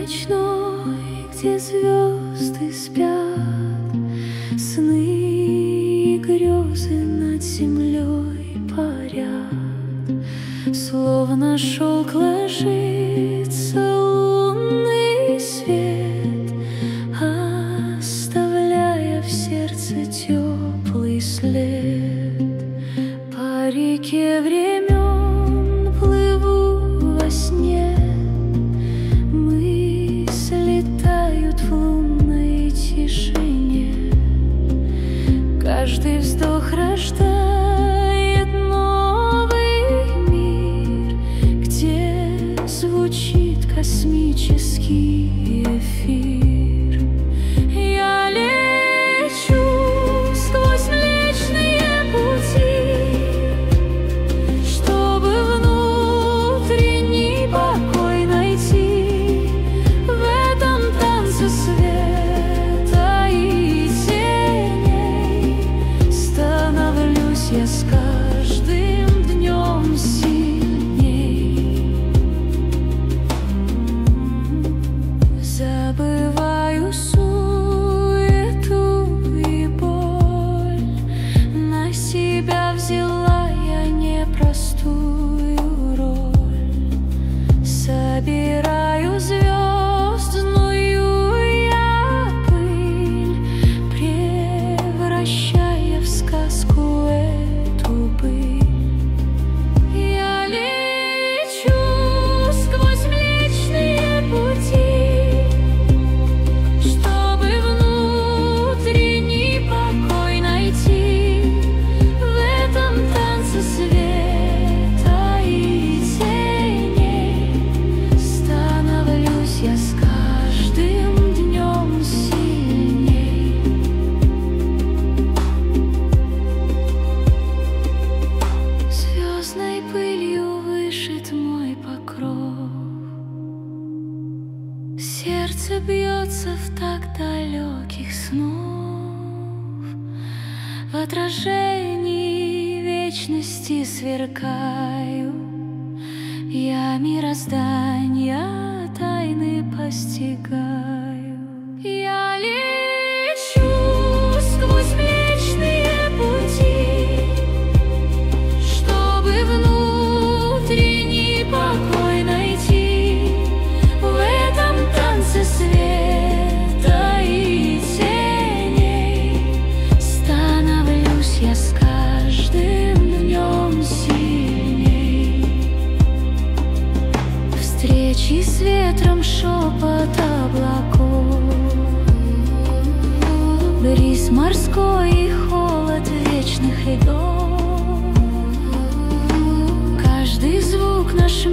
ночной, где звезды спят, сны и грезы над землей парят, словно шелк ложится лунный свет, оставляя в сердце теплый след. По реке времен плыву во сне, мысли тают в лунной тишине. Каждый вздох рождает новый мир, где звучит космический эфир. Я лечу сквозь Млечные Пути, чтобы внутренний покой найти. В этом танце света и теней становлюсь я с каждым днем сильней. Забываю суету и боль, на себя взяла я непростую роль. Собираю звездную я пыль, превращая в сказку эту быль. Я лечу сквозь Млечные Пути, чтобы внутренний покой найти. В этом танце света и теней становлюсь я с каждым днем сильней. Звездной пылью вышит мой покров, сердце бьется в такт далеких снов. В отражении вечности сверкаю, я мироздания тайны постигаю. Я лечу сквозь Млечные Пути, чтобы внутренний покой найти. В этом танце света и теней становлюсь я с каждым днем сильней. Встречи с ветром, шепот облаков, бриз морской и холод вечных льдов. Каждый звук наш